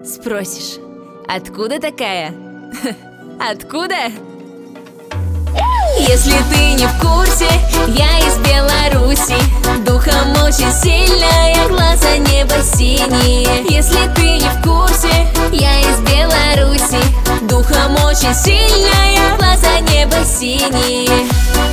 Спросишь, откуда такая? Откуда? Если ты не в курсе, я из Беларуси. Духом очень сильная, глаза небо синие. Если ты не в курсе, я из Беларуси. Духом очень сильная, глаза небо синие.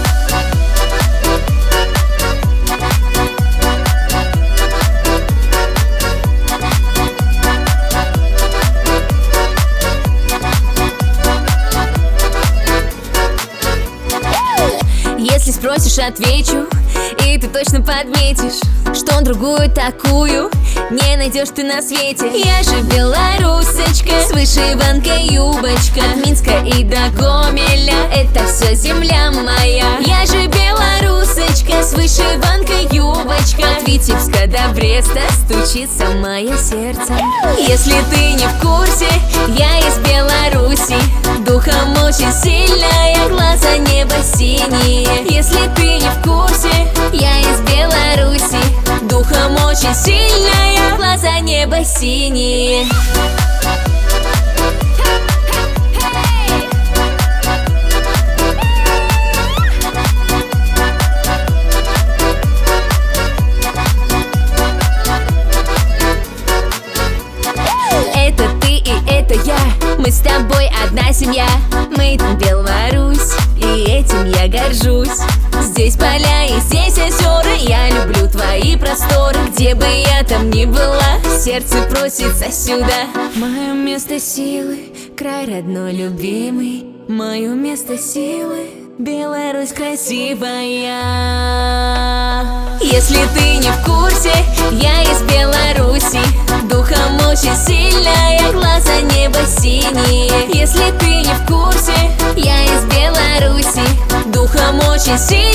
Если спросишь, отвечу, и ты точно подметишь, что другую такую не найдешь ты на свете. Я же белорусочка с вышиванкой юбочка. От Минска и до Гомеля это все земля моя. Я же белорусочка с вышиванкой юбочка. От Витебска до Бреста стучится мое сердце. Если ты не в курсе, я из Беларуси. Духом очень сильная, глаза небо синие. Если ты не в курсе, я из Беларуси. Духом очень сильная, глаза небо синие. Это ты и это я, мы с тобой одна семья. Мы там Беларусь, и этим я горжусь. Здесь поля и здесь озера, я люблю твои просторы. Где бы я там ни была, сердце просится сюда. Мое место силы, край родной любимый. Мое место силы, Беларусь красивая. Если ты не в курсе, я из Беларуси. Духом очень сильная, глаза небо синие. Если ты не в курсе, я из Беларуси. Духом очень сильная.